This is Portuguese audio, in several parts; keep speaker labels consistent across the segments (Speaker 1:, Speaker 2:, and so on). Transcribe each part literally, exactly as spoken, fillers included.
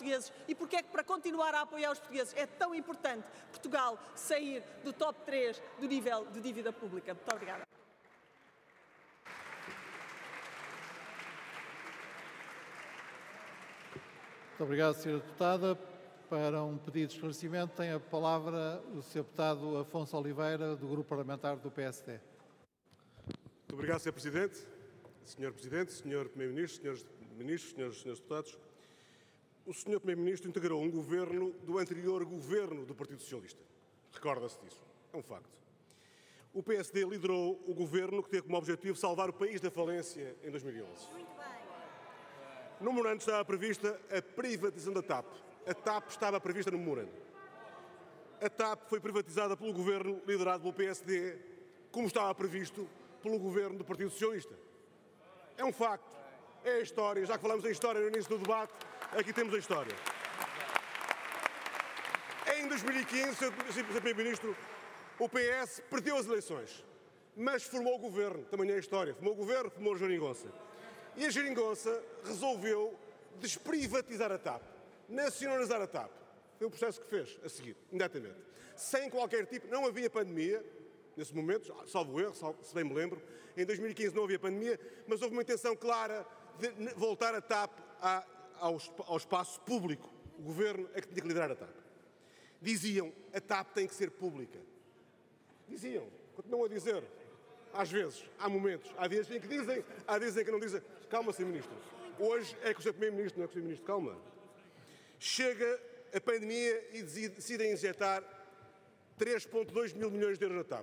Speaker 1: portugueses e porque é que, para continuar a apoiar os portugueses, é tão importante Portugal sair do top três do nível de dívida pública. Muito obrigada.
Speaker 2: Muito obrigado, senhora Deputada. Para um pedido de esclarecimento, tem a palavra o senhor Deputado Afonso Oliveira, do Grupo Parlamentar do P S D.
Speaker 3: Muito obrigado, senhor Presidente. senhor Presidente, senhor Primeiro-Ministro, senhores Ministros, senhores, senhores Deputados. O senhor Primeiro-Ministro integrou um governo do anterior governo do Partido Socialista. Recorda-se disso. É um facto. O P S D liderou o governo que teve como objetivo salvar o país da falência em dois mil e onze. Muito bem. No memorando estava prevista a privatização da TAP. A TAP estava prevista no memorando. A TAP foi privatizada pelo governo liderado pelo P S D, como estava previsto pelo governo do Partido Socialista. É um facto. É a história. Já que falamos em história no início do debate, aqui temos a história. Em dois mil e quinze, senhor Primeiro-Ministro, o P S perdeu as eleições, mas formou o governo. Também é a história. Formou o governo, formou a geringonça. E a geringonça resolveu desprivatizar a TAP, nacionalizar a TAP. Foi o processo que fez a seguir, imediatamente. Sem qualquer tipo, não havia pandemia, nesse momento, salvo erro, se bem me lembro. Em dois mil e quinze não havia pandemia, mas houve uma intenção clara de voltar a TAP ao, ao espaço público. O governo é que tinha que liderar a TAP. Diziam, a TAP tem que ser pública. Diziam, continuam a dizer. Às vezes, há momentos, há dias em que dizem, há dias em que não dizem. Calma, senhor Ministro. Hoje é com o senhor Primeiro-Ministro, não é com o senhor Ministro. Calma. Chega a pandemia e decidem injetar três vírgula dois mil milhões de euros na TAP.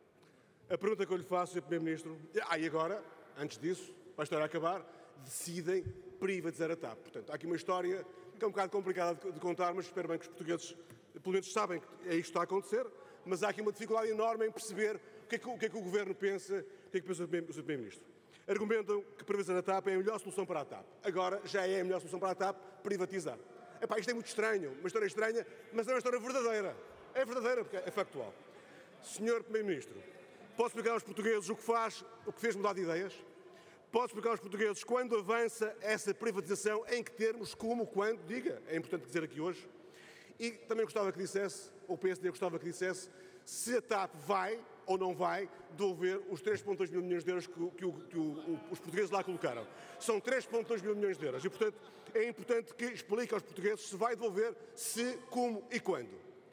Speaker 3: A pergunta que eu lhe faço, senhor Primeiro-Ministro, ah, e agora, antes disso, para a história acabar, decidem privatizar a TAP. Portanto, há aqui uma história que é um bocado complicada de contar, mas espero bem que os portugueses, pelo menos, sabem que é isto que está a acontecer, mas há aqui uma dificuldade enorme em perceber o que é que o, que é que o Governo pensa, o que é que pensa o senhor Primeiro-Ministro. Argumentam que privatizar a TAP é a melhor solução para a TAP. Agora, já é a melhor solução para a TAP privatizar. Epá, isto é muito estranho, uma história estranha, mas é uma história verdadeira. É verdadeira, porque é factual. senhor Primeiro-Ministro, posso explicar aos portugueses o que faz, o que fez mudar de ideias? Posso explicar aos portugueses quando avança essa privatização, em que termos, como, quando? Diga, é importante dizer aqui hoje. E também gostava que dissesse, ou o P S D gostava que dissesse, se a TAP vai ou não vai devolver os três vírgula dois mil milhões de euros que, que, o, que o, os portugueses lá colocaram. São três vírgula dois mil milhões de euros e, portanto, é importante que explique aos portugueses se vai devolver, se, como e quando.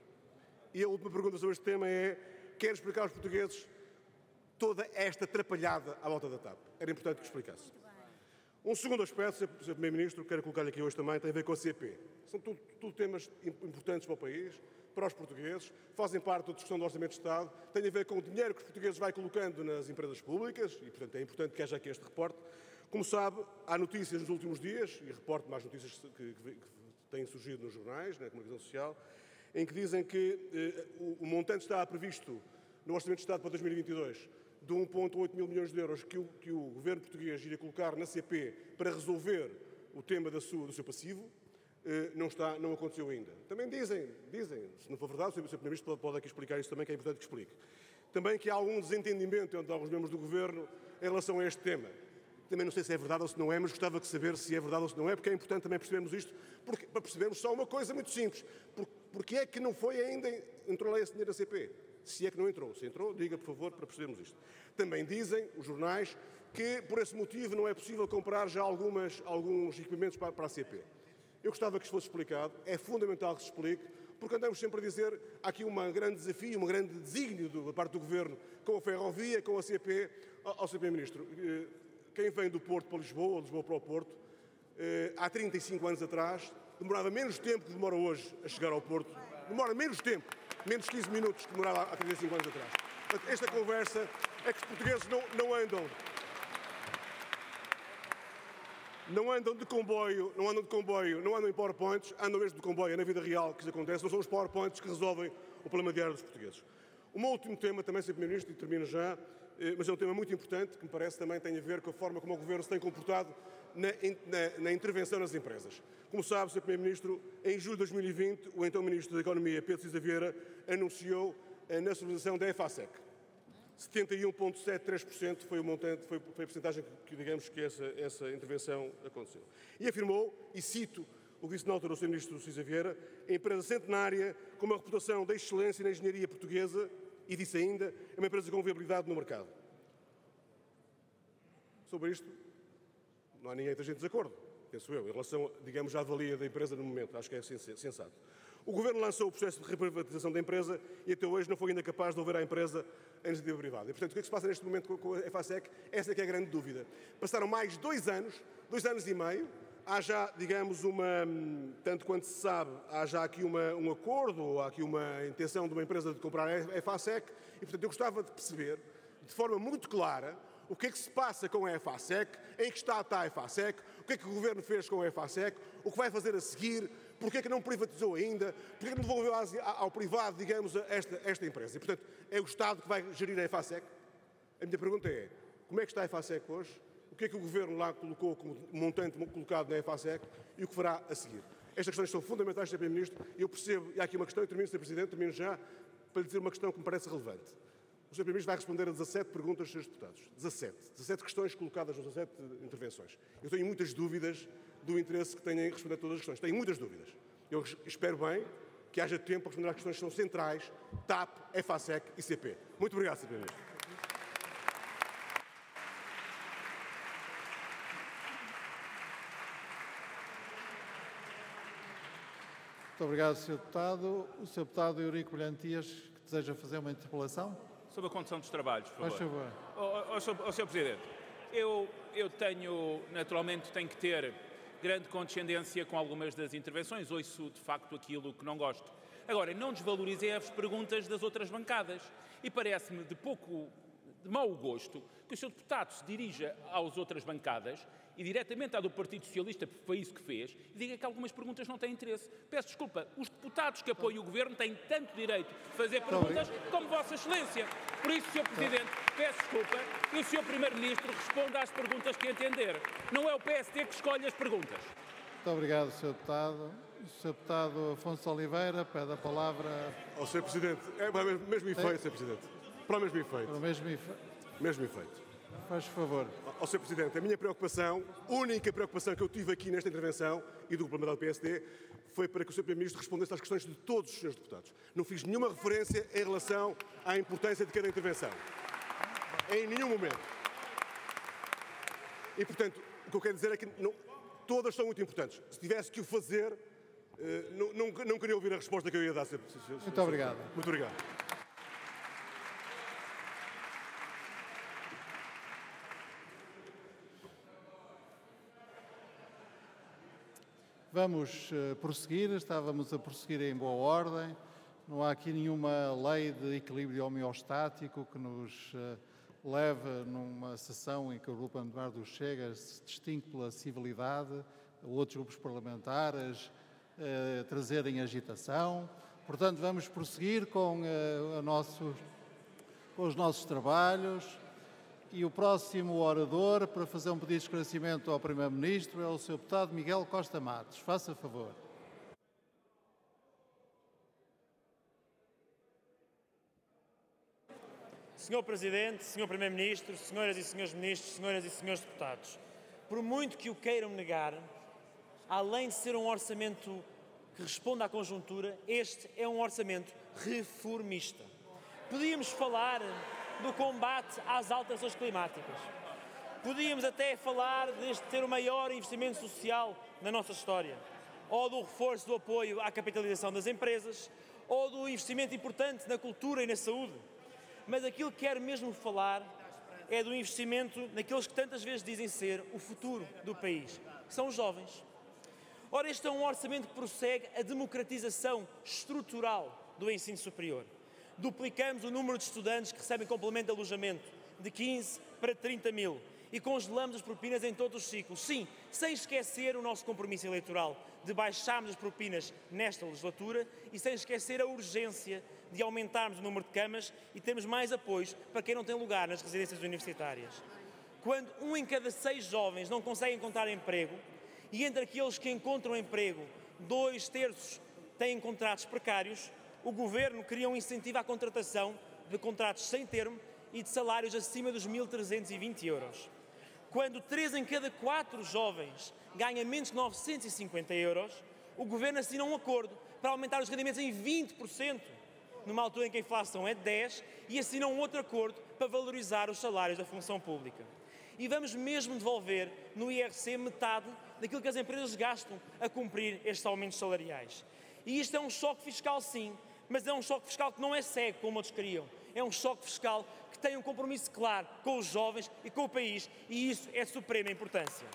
Speaker 3: E a última pergunta sobre este tema é, quero explicar aos portugueses toda esta atrapalhada à volta da TAP. Era importante que explicasse. Um segundo aspecto, senhor Primeiro-Ministro, quero colocar-lhe aqui hoje também, tem a ver com a C P. São tudo, tudo temas importantes para o país, para os portugueses, fazem parte da discussão do Orçamento de Estado, tem a ver com o dinheiro que os portugueses vai colocando nas empresas públicas e, portanto, é importante que haja aqui este reporte. Como sabe, há notícias nos últimos dias, e reporto mais notícias que, que, que têm surgido nos jornais, na comunicação social, em que dizem que eh, o, o montante está previsto no Orçamento de Estado para dois mil e vinte e dois de um vírgula oito mil milhões de euros que o, que o Governo português iria colocar na C P para resolver o tema da sua, do seu passivo. Não, está, não aconteceu ainda. Também dizem, dizem, se não for verdade, o senhor Primeiro-Ministro pode, pode aqui explicar isso também, que é importante que explique. Também que há algum desentendimento entre alguns membros do Governo em relação a este tema. Também não sei se é verdade ou se não é, mas gostava de saber se é verdade ou se não é, porque é importante também percebermos isto, porque, para percebermos só uma coisa muito simples. Por, porque é que não foi ainda, entrou lá esse dinheiro da C P? Se é que não entrou. Se entrou, diga, por favor, para percebermos isto. Também dizem, os jornais, que por esse motivo não é possível comprar já algumas, alguns equipamentos para, para a C P. Eu gostava que isto fosse explicado, é fundamental que se explique, porque andamos sempre a dizer, há aqui um grande desafio, um grande desígnio da parte do Governo com a ferrovia, com a C P, ao senhor Primeiro-Ministro. Quem vem do Porto para Lisboa, ou de Lisboa para o Porto, há trinta e cinco anos atrás, demorava menos tempo que demora hoje a chegar ao Porto, demora menos tempo, menos quinze minutos que demorava há trinta e cinco anos atrás. Portanto, esta conversa é que os portugueses não, não andam... Não andam de comboio, não andam de comboio, não andam em PowerPoints, andam mesmo de comboio, é na vida real que isso acontece, não são os PowerPoints que resolvem o problema diário dos portugueses. Um último tema também, senhor Primeiro-Ministro, e termino já, mas é um tema muito importante, que me parece também tem a ver com a forma como o Governo se tem comportado na, na, na intervenção nas empresas. Como sabe, senhor Primeiro-Ministro, em julho de dois mil e vinte, o então Ministro da Economia, Pedro Cisa Vieira, anunciou a nacionalização da EFASEC. setenta e um vírgula setenta e três por cento foi o montante, foi, foi a porcentagem que, digamos, que essa, essa intervenção aconteceu. E afirmou, e cito o que disse na altura o senhor Ministro Cisa Vieira, é uma empresa centenária, com uma reputação de excelência na engenharia portuguesa, e disse ainda, é uma empresa com viabilidade no mercado. Sobre isto, não há ninguém que esteja em desacordo, penso eu, em relação, digamos, à avalia da empresa no momento. Acho que é sensato. O Governo lançou o processo de reprivatização da empresa e até hoje não foi ainda capaz de devolver à empresa a iniciativa privada. E, portanto, o que é que se passa neste momento com a EFASEC? Essa é que é a grande dúvida. Passaram mais dois anos, dois anos e meio, há já, digamos, uma, tanto quanto se sabe, há já aqui uma, um acordo, há aqui uma intenção de uma empresa de comprar a EFASEC e, portanto, eu gostava de perceber, de forma muito clara, o que é que se passa com a EFASEC, em que estado está a EFASEC, o que é que o Governo fez com a EFASEC, o que vai fazer a seguir, porque é que não privatizou ainda, porque é que não devolveu ao privado, digamos, esta, esta empresa. E, portanto, é o Estado que vai gerir a EFASEC. A minha pergunta é, como é que está a EFASEC hoje? O que é que o Governo lá colocou como montante colocado na EFASEC e o que fará a seguir? Estas questões são fundamentais, senhor Primeiro-Ministro, e eu percebo, e há aqui uma questão, e termino, senhor Presidente, termino já, para lhe dizer uma questão que me parece relevante. O senhor Primeiro-Ministro vai responder a dezassete perguntas dos senhores deputados. dezassete. dezassete questões colocadas nas dezassete intervenções. Eu tenho muitas dúvidas do interesse que têm em responder a todas as questões. Tenho muitas dúvidas. Eu espero bem que haja tempo para responder às questões que são centrais, T A P, EFASEC e C P. Muito obrigado, senhor Primeiro-Ministro.
Speaker 2: Muito obrigado, senhor Deputado. O senhor Deputado Eurico Brilhantias, que deseja fazer uma interpelação?
Speaker 4: Sobre a condução dos trabalhos, por favor.
Speaker 2: Faz favor.
Speaker 4: Oh, oh, oh, senhor Presidente, eu, eu tenho, naturalmente, tenho que ter grande condescendência com algumas das intervenções, ouço de facto aquilo que não gosto. Agora, não desvalorizem as perguntas das outras bancadas e parece-me de pouco, de mau gosto, que o senhor Deputado se dirija às outras bancadas e diretamente à do Partido Socialista, porque foi isso que fez, e diga que algumas perguntas não têm interesse. Peço desculpa, os deputados que apoiam o Governo têm tanto direito de fazer perguntas como Vossa Excelência. Por isso, senhor Presidente, peço desculpa e o senhor Primeiro-Ministro responda às perguntas que entender. Não é o P S D que escolhe as perguntas.
Speaker 2: Muito obrigado, senhor Deputado. O senhor Deputado Afonso Oliveira pede a palavra...
Speaker 3: Ao senhor Presidente, é para o mesmo efeito, senhor Presidente. Para o mesmo efeito.
Speaker 2: Para o mesmo efeito.
Speaker 3: Mesmo efeito.
Speaker 2: Faz favor.
Speaker 3: Ao senhor Presidente, a minha preocupação, única preocupação que eu tive aqui nesta intervenção e do parlamentar do P S D, foi para que o senhor Primeiro-Ministro respondesse às questões de todos os senhores deputados. Não fiz nenhuma referência em relação à importância de cada intervenção. Em nenhum momento. E, portanto, o que eu quero dizer é que não, todas são muito importantes. Se tivesse que o fazer, eh, não, não, não queria ouvir a resposta que eu ia dar. senhor Presidente.
Speaker 2: Muito obrigado.
Speaker 3: Muito obrigado.
Speaker 2: Vamos uh, prosseguir, estávamos a prosseguir em boa ordem, não há aqui nenhuma lei de equilíbrio homeostático que nos uh, leve numa sessão em que o Grupo Parlamentar do Chega se distingue pela civilidade, outros grupos parlamentares uh, trazerem agitação. Portanto, vamos prosseguir com, uh, a nosso, com os nossos trabalhos. E o próximo orador para fazer um pedido de esclarecimento ao Primeiro-Ministro é o senhor Deputado Miguel Costa Matos. Faça favor.
Speaker 5: senhor Presidente, senhor Primeiro-Ministro, senhoras e senhores Ministros, senhoras e senhores Deputados, por muito que o queiram negar, além de ser um orçamento que responde à conjuntura, este é um orçamento reformista. Podíamos falar do combate às alterações climáticas. Podíamos até falar deste ter o maior investimento social na nossa história, ou do reforço do apoio à capitalização das empresas, ou do investimento importante na cultura e na saúde. Mas aquilo que quero mesmo falar é do investimento naqueles que tantas vezes dizem ser o futuro do país, que são os jovens. Ora, este é um orçamento que prossegue a democratização estrutural do ensino superior. Duplicamos o número de estudantes que recebem complemento de alojamento de quinze para trinta mil e congelamos as propinas em todos os ciclos. Sim, sem esquecer o nosso compromisso eleitoral de baixarmos as propinas nesta legislatura e sem esquecer a urgência de aumentarmos o número de camas e termos mais apoios para quem não tem lugar nas residências universitárias. Quando um em cada seis jovens não consegue encontrar emprego e entre aqueles que encontram emprego, dois terços têm contratos precários, o Governo cria um incentivo à contratação de contratos sem termo e de salários acima dos mil trezentos e vinte euros. Quando três em cada quatro jovens ganha menos de novecentos e cinquenta euros, o Governo assina um acordo para aumentar os rendimentos em vinte por cento, numa altura em que a inflação é de dez por cento, e assina um outro acordo para valorizar os salários da função pública. E vamos mesmo devolver no I R C metade daquilo que as empresas gastam a cumprir estes aumentos salariais. E isto é um choque fiscal, sim, mas é um choque fiscal que não é cego, como outros queriam. É um choque fiscal que tem um compromisso claro com os jovens e com o país, e isso é de suprema importância.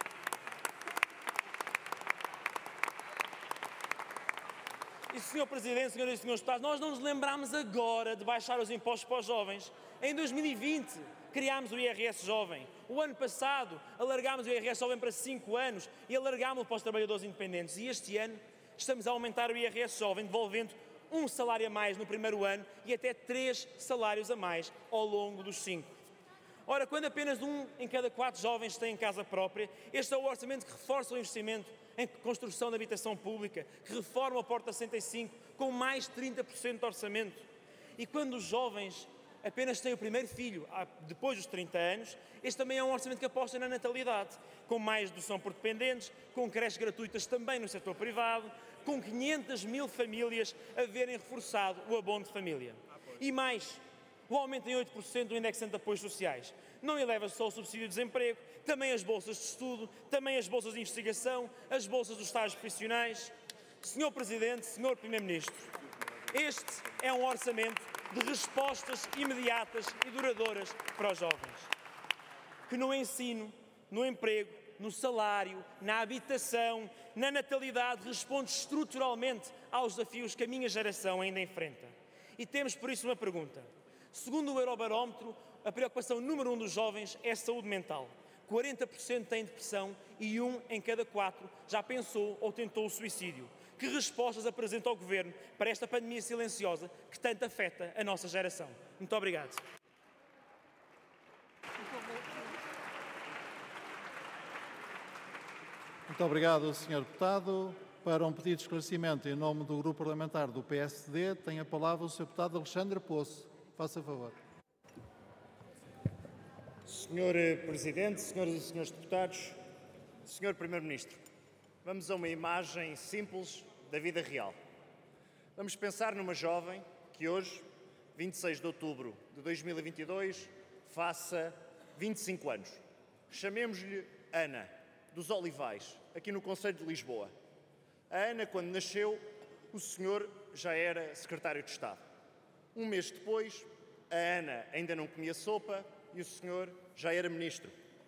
Speaker 5: E, senhor Presidente, senhoras e senhores deputados, nós não nos lembramos agora de baixar os impostos para os jovens. Em dois mil e vinte, criámos o I R S Jovem. O ano passado, alargámos o I R S Jovem para cinco anos e alargámos-lo para os trabalhadores independentes. E este ano, estamos a aumentar o I R S Jovem, devolvendo um salário a mais no primeiro ano e até três salários a mais ao longo dos cinco. Ora, quando apenas um em cada quatro jovens tem casa própria, este é o orçamento que reforça o investimento em construção de habitação pública, que reforma a Porta sessenta e cinco com mais de trinta por cento de orçamento. E quando os jovens apenas têm o primeiro filho depois dos trinta anos, este também é um orçamento que aposta na natalidade, com mais dedução por dependentes, com creches gratuitas também no setor privado, com quinhentas mil famílias a verem reforçado o abono de família. E mais, o aumento em oito por cento do indexante de apoios sociais. Não eleva só o subsídio de desemprego, também as bolsas de estudo, também as bolsas de investigação, as bolsas dos estágios profissionais. senhor Presidente, senhor Primeiro-Ministro, este é um orçamento de respostas imediatas e duradouras para os jovens, que no ensino, no emprego, no salário, na habitação, na natalidade, responde estruturalmente aos desafios que a minha geração ainda enfrenta. E temos por isso uma pergunta. Segundo o Eurobarómetro, a preocupação número um dos jovens é a saúde mental. quarenta por cento têm depressão e um em cada quatro já pensou ou tentou o suicídio. Que respostas apresenta o Governo para esta pandemia silenciosa que tanto afeta a nossa geração? Muito obrigado.
Speaker 2: Muito obrigado, senhor Deputado. Para um pedido de esclarecimento em nome do Grupo Parlamentar do P S D, tem a palavra o senhor Deputado Alexandre Poço. Faça favor.
Speaker 6: senhor Presidente, senhoras e senhores deputados, senhor Primeiro-Ministro, vamos a uma imagem simples da vida real. Vamos pensar numa jovem que hoje, vinte e seis de outubro de dois mil e vinte e dois, faça vinte e cinco anos. Chamemos-lhe Ana, dos Olivais, aqui no concelho de Lisboa. A Ana, quando nasceu, o senhor já era secretário de Estado. Um mês depois, a Ana ainda não comia sopa e o senhor já era ministro.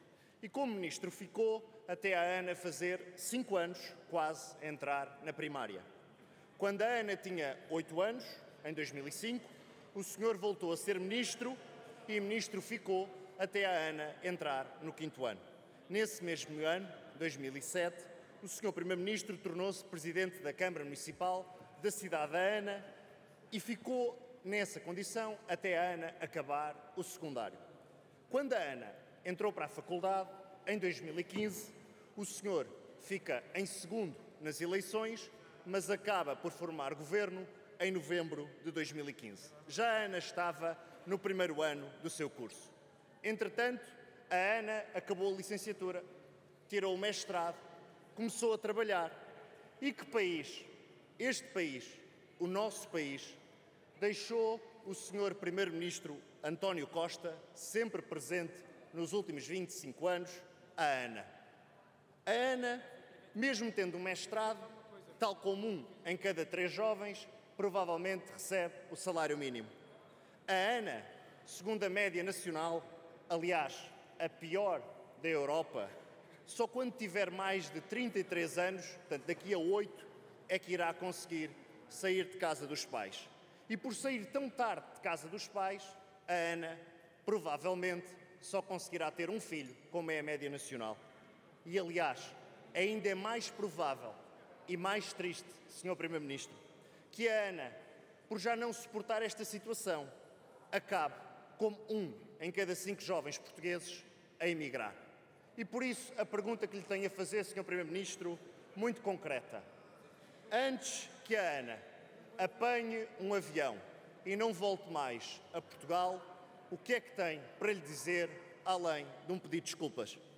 Speaker 6: E como ministro ficou até a Ana fazer cinco anos, quase a entrar na primária. Quando a Ana tinha oito anos, em dois mil e cinco, o senhor voltou a ser ministro e ministro ficou até a Ana entrar no quinto ano. Nesse mesmo ano, dois mil e sete, o senhor Primeiro-Ministro tornou-se presidente da Câmara Municipal da cidade da Ana e ficou nessa condição até a Ana acabar o secundário. Quando a Ana entrou para a faculdade, em dois mil e quinze, o senhor fica em segundo nas eleições, mas acaba por formar governo em novembro de dois mil e quinze. Já a Ana estava no primeiro ano do seu curso. Entretanto, a Ana acabou a licenciatura, tirou o mestrado, começou a trabalhar. E que país, este país, o nosso país, deixou o senhor Primeiro-Ministro António Costa, sempre presente nos últimos vinte e cinco anos, a Ana. A Ana, mesmo tendo um mestrado, tal como um em cada três jovens, provavelmente recebe o salário mínimo. A Ana, segundo a média nacional, aliás, a pior da Europa, só quando tiver mais de trinta e três anos, portanto daqui a oito, é que irá conseguir sair de casa dos pais. E por sair tão tarde de casa dos pais, a Ana provavelmente só conseguirá ter um filho, como é a média nacional. E, aliás, ainda é mais provável e mais triste, senhor Primeiro-Ministro, que a Ana, por já não suportar esta situação, acabe como um em cada cinco jovens portugueses a emigrar. E por isso a pergunta que lhe tenho a fazer, senhor Primeiro-Ministro, muito concreta. Antes que a Ana apanhe um avião e não volte mais a Portugal, o que é que tem para lhe dizer, além de um pedido de desculpas?